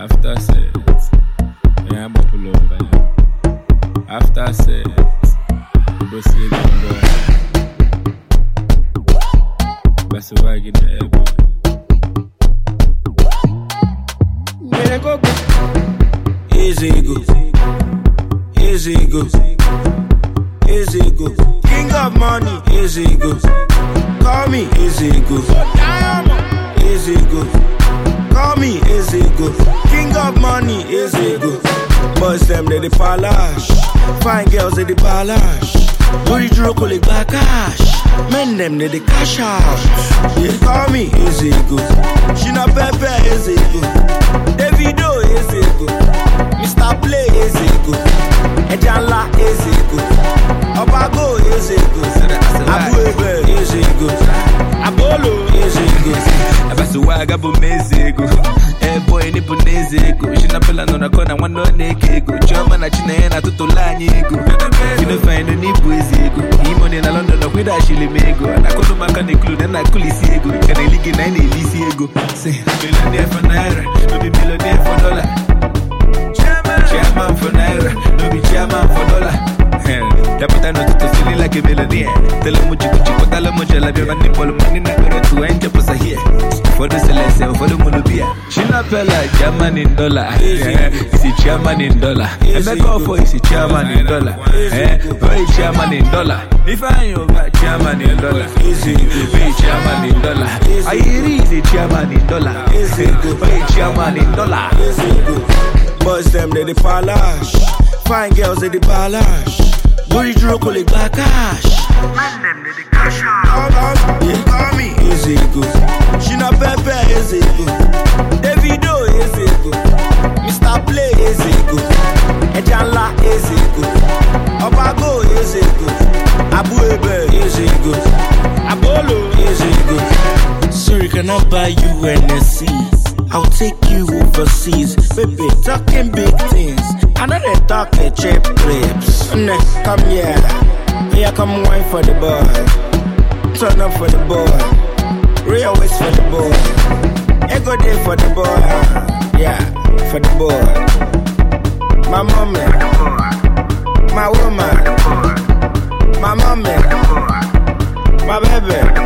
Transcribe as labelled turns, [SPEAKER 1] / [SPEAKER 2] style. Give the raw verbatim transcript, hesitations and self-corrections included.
[SPEAKER 1] After sex, yeah, I'm pull over. After sex, we go see the boy. That's why I get the elbow. Yeah, go go. Easy go, easy go, easy go. King of money, easy go. Call me easy go, easy go. Call me easy go. King of money, easy go. Boys them they the palash, fine girls they the palash. Booty drunk like back cash. Men them they the cash out. Yeah, call me easy go. She not pepe easy go. Davido easy go. Mister Play easy go. Ejala easy go. Obago easy go. Abu Ebe easy go. Abolo easy go. Abasuwaga bu easy go. Eh boy ni bu easy go. She not pela no na kona wano neke go. Choma na chine na tutolanyi go. You know find ni bu easy go. Imoni na London no kwida shili mego. Na kono makani kulu na na kulisi ego. Kane ligi na ine ilisi ego. Say millionaire for naira, no be millionaire for dollar. Chairman for naira, no be chairman for dollar. Capita no to silly like a millionaire. Tell him what you could you tell him what you love your money for money na go to enter for here. For the celestial, for the monobia. She not feel like chairman in dollar. Is he chairman in dollar? And make up for is he chairman in dollar. Eh, very chairman in dollar. If I you got chairman in dollar, easy, very chairman in dollar. I is a chairman in dollar. Easy, very chairman in dollar. Boys them they the palash, fine girls they the palash. Booty drunk like back cash. Man them they the cash out. Yeah, call me easy go. She not pepe easy go. Davido easy go. Mister Play easy go. Ejala easy go. Obago easy go. Abu Ebe easy go. Abolo easy go. Sorry, can I buy you N S C? I'll take you overseas, baby, talking big things. I know they talk the cheap clips. Nah, come here, here come wine for the boy. Turn up for the boy, real waist for the boy. Ego day for the boy, yeah, for the boy. My mommy, my woman, my mommy, my baby.